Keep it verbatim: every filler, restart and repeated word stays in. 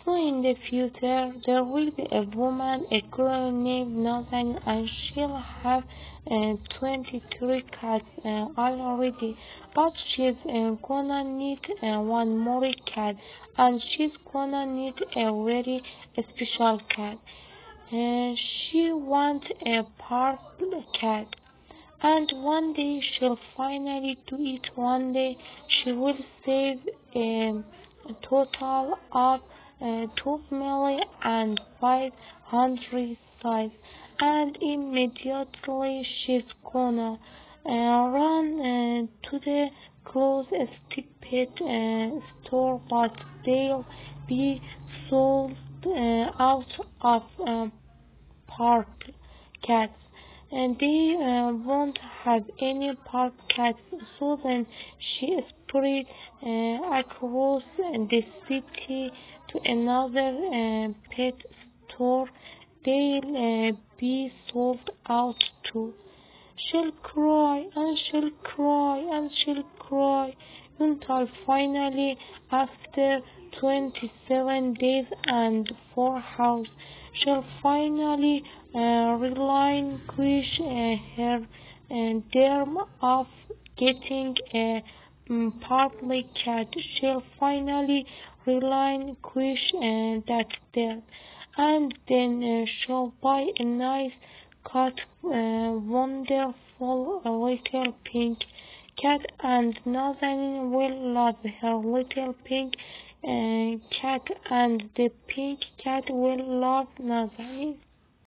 So in the future, there will be a woman, a girl named Nazanin, and she'll have uh, twenty-three cats uh, already. But she's uh, gonna need uh, one more cat, and she's gonna need a very special cat. Uh, she wants a purple cat. And one day she'll finally do it. One day she will save um, a total of uh, two million and five hundred size, and immediately she's gonna uh, run uh, to the closest pet uh, store, but they'll be sold uh, out of uh, park cats, and they uh, won't have any park cats. So then she spread uh, across the city to another uh, pet store. They'll uh, be sold out too. She'll cry and she'll cry and she'll cry until finally, after twenty-seven days and four hours, she'll finally uh, relinquish uh, her uh, dream of getting a um, purple cat. She'll finally relinquish uh, that dream, and then uh, she'll buy a nice cat, uh, wonderful uh, little pink cat, and Nazanin will love her little pink uh, cat, and the pink cat will love Nazanin.